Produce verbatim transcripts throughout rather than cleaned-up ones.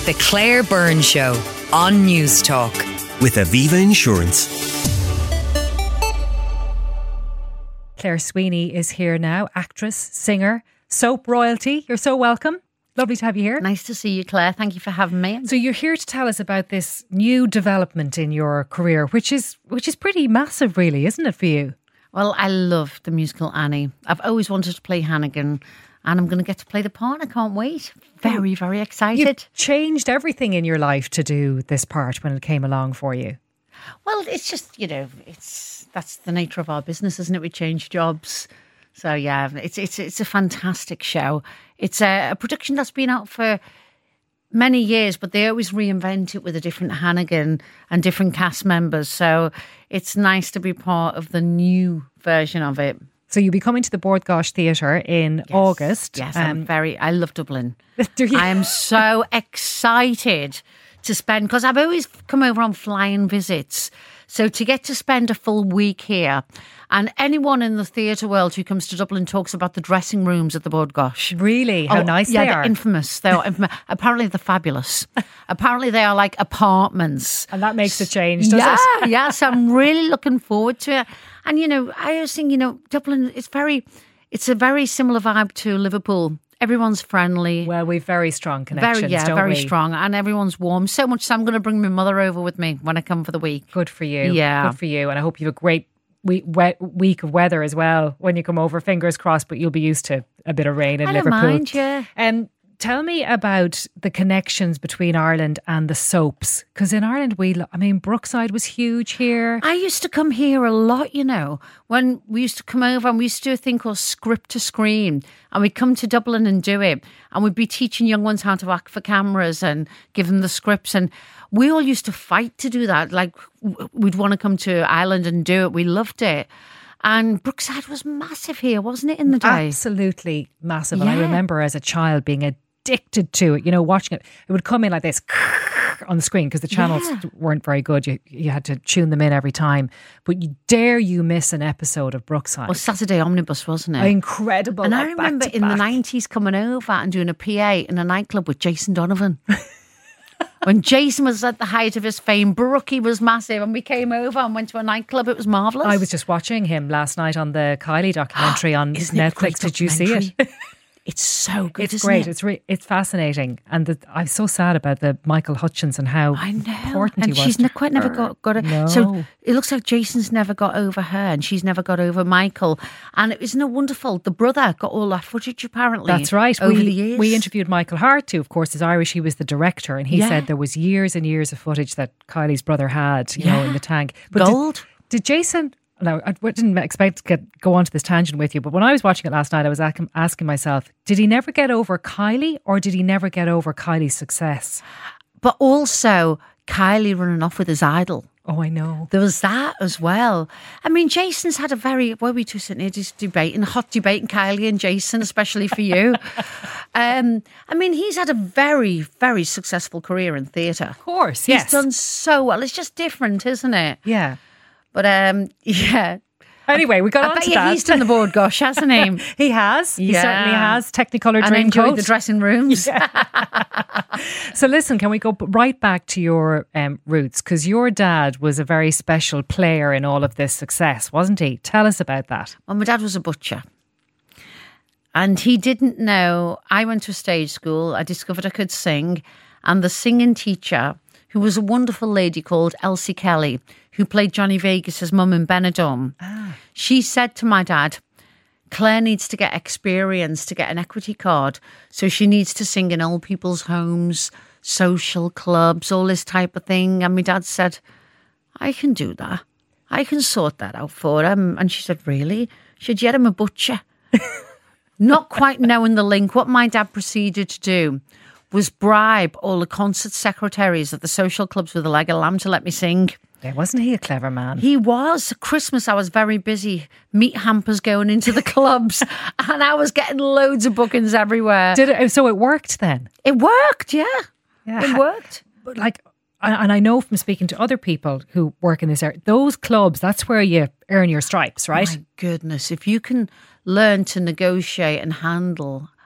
The Claire Byrne Show on News Talk. With Aviva Insurance. Claire Sweeney is here now, actress, singer, soap royalty. You're so welcome. Lovely to have you here. Nice to see you, Claire. Thank you for having me. So you're here to tell us about this new development in your career, which is which is pretty massive, really, isn't it, for you? Well, I love the musical Annie. I've always wanted to play Hannigan, and I'm going to get to play the part. I can't wait. Very, very excited. You've changed everything in your life to do this part when it came along for you. Well, it's just, you know, it's that's the nature of our business, isn't it? We change jobs. So, yeah, it's it's it's a fantastic show. It's a, a production that's been out for many years, but they always reinvent it with a different Hannigan and different cast members. So it's nice to be part of the new version of it. So you'll be coming to the Bord Gáis Theatre in Yes. August. Yes, Um, I'm very, I love Dublin. Do you? I am so excited to spend, because I've always come over on flying visits. So to get to spend a full week here, and anyone in the theatre world who comes to Dublin talks about the dressing rooms at the Bord Gáis. Really? How Oh, nice yeah, they they're are. infamous. They're infamous. Apparently they're fabulous. Apparently they are like apartments. And that makes a change, does yeah, it? yeah. So I'm really looking forward to it. And, you know, I always think, you know, Dublin, it's very, it's a very similar vibe to Liverpool. Everyone's friendly. Well, we've very strong connections, Very, yeah, don't very we? strong. And everyone's warm. So much so I'm going to bring my mother over with me when I come for the week. Good for you. Yeah. Good for you. And I hope you have a great week, wet week of weather as well when you come over. Fingers crossed, but you'll be used to a bit of rain in I don't Liverpool. mind, yeah. Um, tell me about the connections between Ireland and the soaps. Because in Ireland, we, lo- I mean, Brookside was huge here. I used to come here a lot, you know, when we used to come over and we used to do a thing called Script to Screen, and we'd come to Dublin and do it, and we'd be teaching young ones how to act for cameras and give them the scripts, and we all used to fight to do that. Like, w- we'd want to come to Ireland and do it. We loved it. And Brookside was massive here, wasn't it, in the day? Absolutely massive. And I Yeah. remember as a child being addicted to it, you know, watching it. It would come in like this on the screen because the channels Yeah. weren't very good. You, you had to tune them in every time. But you dare you miss an episode of Brookside. Well, Saturday Omnibus, wasn't it? Incredible. And I like, back remember to in the back. nineties coming over and doing a P A in a nightclub with Jason Donovan. When Jason was at the height of his fame, Brookie was massive, and we came over and went to a nightclub. It was marvellous. I was just watching him last night on the Kylie documentary on Isn't it a Netflix. great Did you see it? documentary? It's so good, It's isn't great. it? It's re- it's fascinating, and the, I'm so sad about the Michael Hutchins and how I know. important and he was. she's to ne- quite never her. got, got it. No. So it looks like Jason's never got over her and she's never got over Michael. And it isn't it wonderful? The brother got all that footage apparently. That's right. Over we, the years. we interviewed Michael Hart, who of course is Irish. He was the director, and he Yeah. said there was years and years of footage that Kylie's brother had, you know, Yeah. in the tank. But did- Gold. Did, Jason? No, I didn't expect to get, go on to this tangent with you, but when I was watching it last night, I was asking, asking myself, did he never get over Kylie, or did he never get over Kylie's success? But also Kylie running off with his idol. Oh, I know. There was that as well. I mean, Jason's had a very, were we two sitting here just debating, hot debate, and Kylie and Jason, especially for you. um, I mean, he's had a very, very successful career in theatre. Of course, He's yes. done so well. It's just different, isn't it? Yeah. But um, yeah. Anyway, we got I on bet to you that. he's done the board, gosh, hasn't he? He has. He Yeah. certainly has. Technicolor And Dreamcoat. enjoyed the dressing rooms. So listen, can we go b- right back to your um, roots? Because your dad was a very special player in all of this success, wasn't he? Tell us about that. Well, my dad was a butcher. And he didn't know. I went to a stage school. I discovered I could sing. And the singing teacher, who was a wonderful lady called Elsie Kelly, who played Johnny Vegas's mum in Benidorm, she said to my dad, Claire needs to get experience to get an equity card. So she needs to sing in old people's homes, social clubs, all this type of thing. And my dad said, I can do that. I can sort that out for him. And she said, really? She said, yeah, I'm a butcher. Not quite knowing the link, what my dad proceeded to do was bribe all the concert secretaries at the social clubs with a leg of lamb to let me sing. Yeah, wasn't he a clever man? He was. Christmas, I was very busy. Meat hampers going into the clubs, and I was getting loads of bookings everywhere. Did it? So it worked then? It worked, yeah. Yeah. It worked. But like, and I know from speaking to other people who work in this area, those clubs, that's where you earn your stripes, right? My goodness, if you can learn to negotiate and handle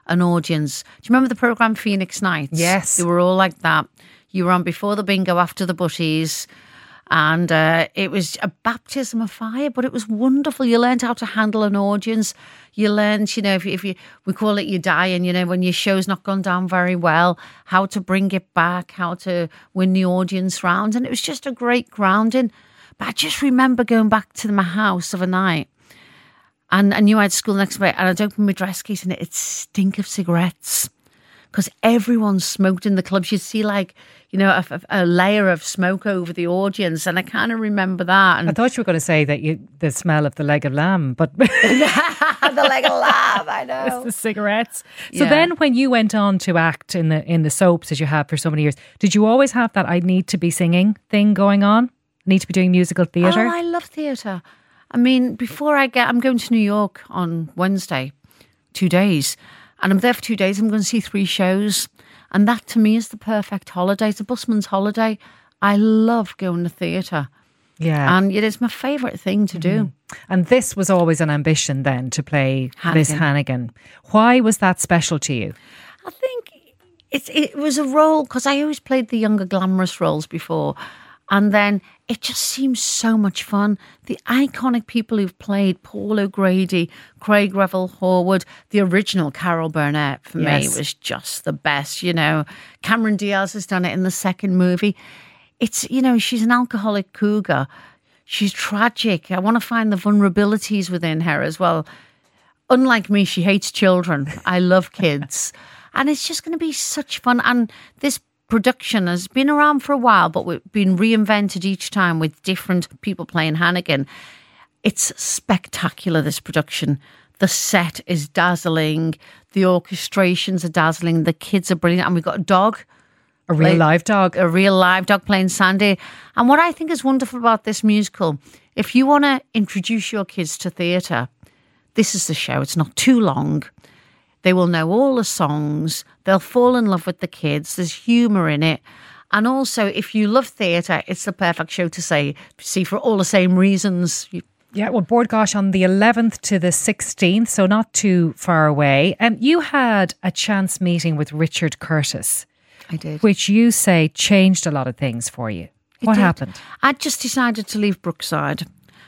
an audience. Do you remember the programme Phoenix Nights? Yes. They were all like that. You were on before the bingo, after the butties. And uh, it was a baptism of fire, but it was wonderful. You learned how to handle an audience. You learned, you know, if, if you, we call it you dying, you know, when your show's not gone down very well, how to bring it back, how to win the audience round. And it was just a great grounding. But I just remember going back to my house of a night, and I knew I had school next day, and I'd open my dress case and it'd stink of cigarettes. Because everyone smoked in the clubs. You'd see like, you know, a, a layer of smoke over the audience. And I kind of remember that. And I thought you were going to say that you the smell of the leg of lamb, but the leg of lamb, I know. It's the cigarettes. So Yeah. then when you went on to act in the in the soaps that you have for so many years, did you always have that I need to be singing thing going on? Need to be doing musical theatre? Oh, I love theatre. I mean, before I get, I'm going to New York on Wednesday, two days. And I'm there for two days. I'm going to see three shows. And that to me is the perfect holiday. It's a busman's holiday. I love going to theatre. Yeah. And it is my favourite thing to do. And this was always an ambition then to play Miss Hannigan. Why was that special to you? I think it's, it was a role, because I always played the younger glamorous roles before. And then it just seems so much fun. The iconic people who've played Paul O'Grady, Craig Revel Horwood, the original Carol Burnett for Yes. me was just the best, you know. Cameron Diaz has done it in the second movie. It's, you know, she's an alcoholic cougar. She's tragic. I want to find the vulnerabilities within her as well. Unlike me, she hates children. I love kids. And it's just going to be such fun. And this production has been around for a while, but we've been reinvented each time with different people playing Hannigan. It's spectacular, this production. The set is dazzling. The orchestrations are dazzling. The kids are brilliant. And we've got a dog. A real Like- live dog. A real live dog playing Sandy. And what I think is wonderful about this musical, if you want to introduce your kids to theatre, this is the show. It's not too long. They will know all the songs. They'll fall in love with the kids. There's humour in it. And also, if you love theatre, it's the perfect show to say, see for all the same reasons. You- Yeah, well, Board Gosh on the eleventh to the sixteenth, so not too far away. And you had a chance meeting with Richard Curtis, I did. which you say changed a lot of things for you. What did. happened? I just decided to leave Brookside.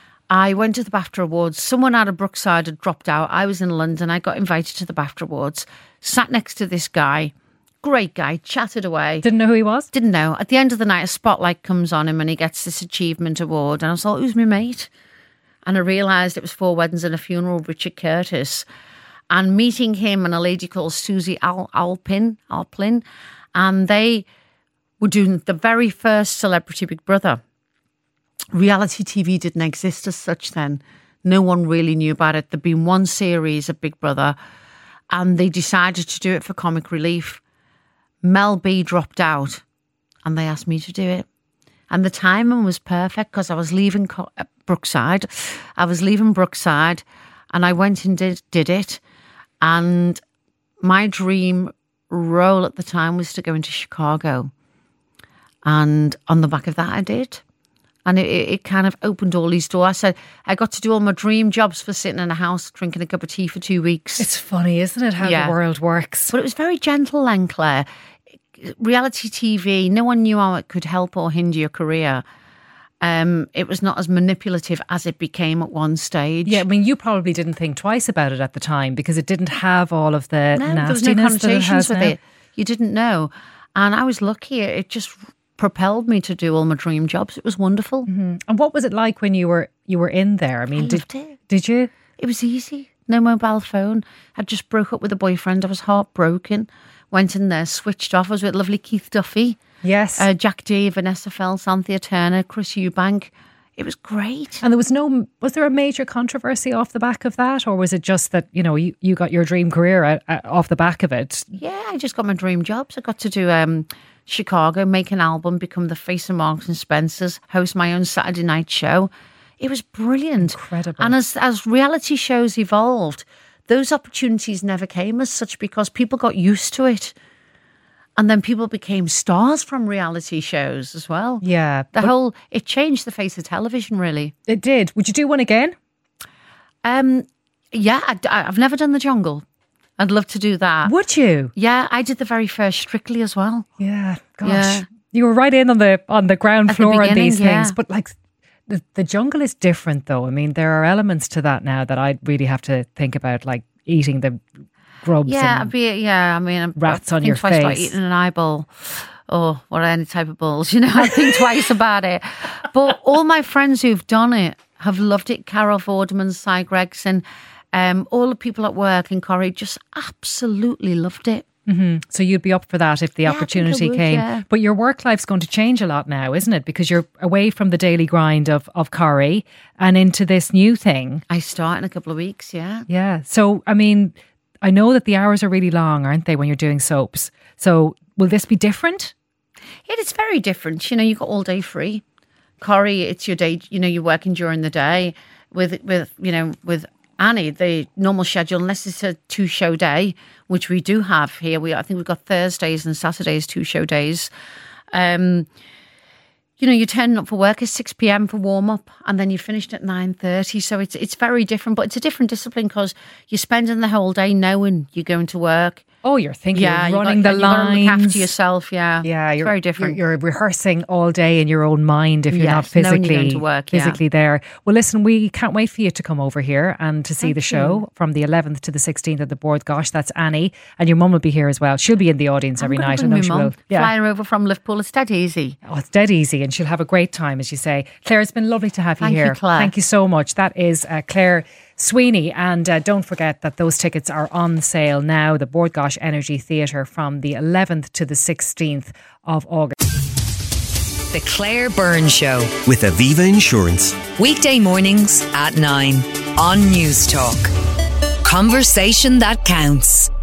I went to the BAFTA Awards. Someone out of Brookside had dropped out. I was in London. I got invited to the BAFTA Awards. Sat next to this guy. Great guy. Chatted away. Didn't know who he was? Didn't know. At the end of the night, a spotlight comes on him and he gets this achievement award. And I was like, who's my mate? And I realised it was Four Weddings and a Funeral, Richard Curtis. And meeting him and a lady called Susie Al- Alpin, Alplin, and they were doing the very first Celebrity Big Brother. Reality T V didn't exist as such then. No one really knew about it. There'd been one series of Big Brother and they decided to do it for comic relief. Mel B dropped out and they asked me to do it. And the timing was perfect because I was leaving Co- uh, Brookside. I was leaving Brookside and I went and did, did it. And my dream role at the time was to go into Chicago. And on the back of that, I did. And it, it kind of opened all these doors. I said, I got to do all my dream jobs for sitting in a house, drinking a cup of tea for two weeks. It's funny, isn't it, how Yeah. the world works? But it was very gentle then, Claire. Reality T V, no one knew how it could help or hinder your career. Um, it was not as manipulative as it became at one stage. Yeah, I mean, you probably didn't think twice about it at the time because it didn't have all of the No, there was no nastiness that it connotations has with now. it. You didn't know. And I was lucky. It just propelled me to do all my dream jobs. It was wonderful. And what was it like when you were you were in there? I mean, I did loved it. did you? It was easy. No mobile phone. I just broke up with a boyfriend. I was heartbroken. Went in there, switched off. I was with lovely Keith Duffy, Yes. uh, Jack D, Vanessa Feltz, Anthea Turner, Chris Eubank. It was great. and there was no, was there a major controversy off the back of that? Or was it just that, you know, you, you got your dream career out, out, off the back of it? Yeah, I just got my dream jobs. I got to do um, Chicago, make an album, become the face of Marks and Spencer's, host my own Saturday night show. It was brilliant. Incredible. And as, as reality shows evolved, those opportunities never came as such because people got used to it. And then people became stars from reality shows as well. Yeah. The but whole, it changed the face of television, really. it did. Would you do one again? Um, yeah, I, I've never done The Jungle. I'd love to do that. Would you? Yeah, I did the very first Strictly as well. Yeah. Gosh. Yeah. You were right in on the on the ground At the floor on these beginning, things. yeah. But like the, the jungle is different though. I mean, there are elements to that now that I really have to think about, like eating the grubs Yeah, I'd and be, yeah, I mean, I'm, rats I on think your twice about face. eating an eyeball or or any type of balls, you know, I think twice about it. But all my friends who've done it have loved it. Carol Vorderman, Cy Gregson, um, all the people at work in Corrie just absolutely loved it. Mm-hmm. So you'd be up for that if the Yeah, I think I opportunity would, came. yeah. But your work life's going to change a lot now, isn't it? Because you're away from the daily grind of, of Corrie and into this new thing. I start in a couple of weeks, yeah. Yeah. So, I mean, I know that the hours are really long, aren't they, when you're doing soaps? So will this be different? It is very different. You know, you got all day free. Corrie, it's your day, you know, you're working during the day with, with you know, with Annie, the normal schedule, unless it's a two show day, which we do have here. We I think we've got Thursdays and Saturdays, two show days. Um, you know, you're turning up for work at six p.m. for warm up, and then you finished at nine thirty. So it's it's very different, but it's a different discipline because you're spending the whole day knowing you're going to work. Oh, you're thinking, Yeah, you're you running got, the you got to lines. look after yourself. Yeah, Yeah, it's you're very different. You're, you're rehearsing all day in your own mind if you're not Yes, knowing physically you're going to work, yeah. physically there. Well, listen, we can't wait for you to come over here and to see Thank the show you. from the eleventh to the sixteenth at the Board. Gosh, that's Annie, and your mum will be here as well. She'll be in the audience every I'm gonna night. I bring know my she mum, will. Yeah. Flying over from Liverpool, it's dead easy. Oh, it's dead easy, and she'll have a great time, as you say. Claire, it's been lovely to have you Thank you, here. Claire. Thank you so much. That is uh, Claire Sweeney, and uh, don't forget that those tickets are on sale now. The Bord Gáis Energy Theatre from the eleventh to the sixteenth of August. The Claire Byrne Show. With Aviva Insurance. Weekday mornings at nine on News Talk. Conversation that counts.